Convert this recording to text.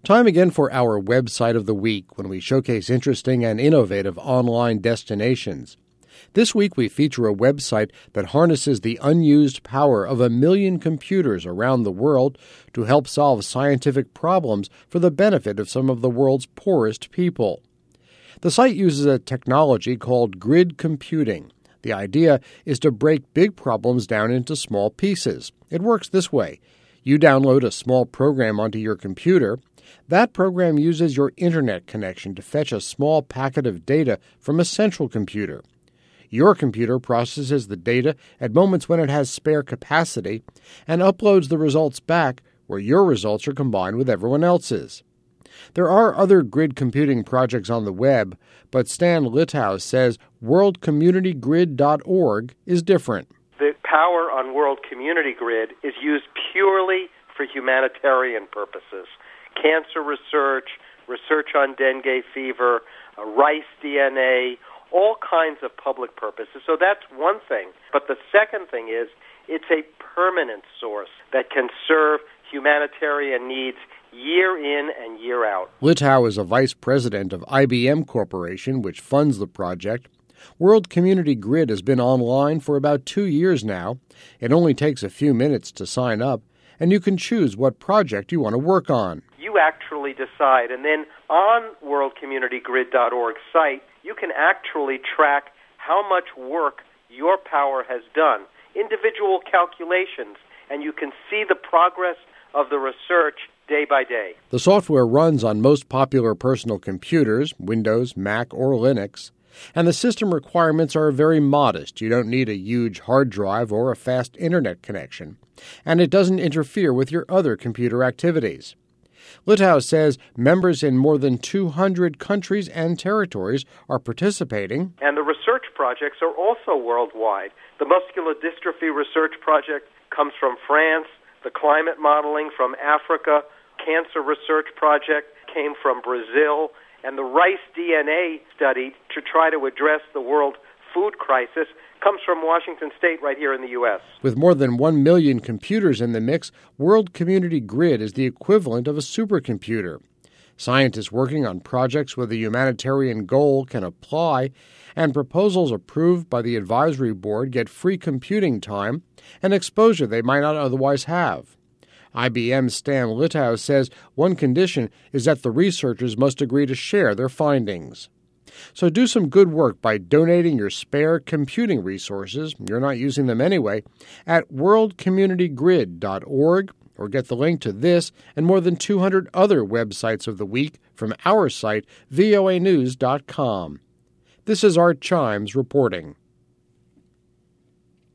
Time again for our website of the week, when we showcase interesting and innovative online destinations. This week we feature a website that harnesses the unused power of 1 million computers around the world to help solve scientific problems for the benefit of some of the world's poorest people. The site uses a technology called grid computing. The idea is to break big problems down into small pieces. It works this way. You download a small program onto your computer. That program uses your internet connection to fetch a small packet of data from a central computer. Your computer processes the data at moments when it has spare capacity and uploads the results back, where your results are combined with everyone else's. There are other grid computing projects on the web, but Stan Litow says WorldCommunityGrid.org is different. The power on World Community Grid is used purely for humanitarian purposes. Cancer research, research on dengue fever, rice DNA, all kinds of public purposes. So that's one thing. But the second thing is it's a permanent source that can serve humanitarian needs year in and year out. Litow is a vice president of IBM Corporation, which funds the project. World Community Grid has been online for about 2 years now. It only takes a few minutes to sign up, and you can choose what project you want to work on. You actually decide, and then on WorldCommunityGrid.org site, you can actually track how much work your power has done, individual calculations, and you can see the progress of the research day by day. The software runs on most popular personal computers, Windows, Mac, or Linux, and the system requirements are very modest. You don't need a huge hard drive or a fast internet connection, and it doesn't interfere with your other computer activities. Litow says members in more than 200 countries and territories are participating. And the research projects are also worldwide. The muscular dystrophy research project comes from France, the climate modeling from Africa, cancer research project came from Brazil, and the rice DNA study to try to address the world food crisis comes from Washington State right here in the U.S. With more than 1 million computers in the mix, World Community Grid is the equivalent of a supercomputer. Scientists working on projects with a humanitarian goal can apply, and proposals approved by the advisory board get free computing time and exposure they might not otherwise have. IBM's Stan Litow says one condition is that the researchers must agree to share their findings. So do some good work by donating your spare computing resources, you're not using them anyway, at WorldCommunityGrid.org, or get the link to this and more than 200 other websites of the week from our site, voanews.com. This is Art Chimes reporting.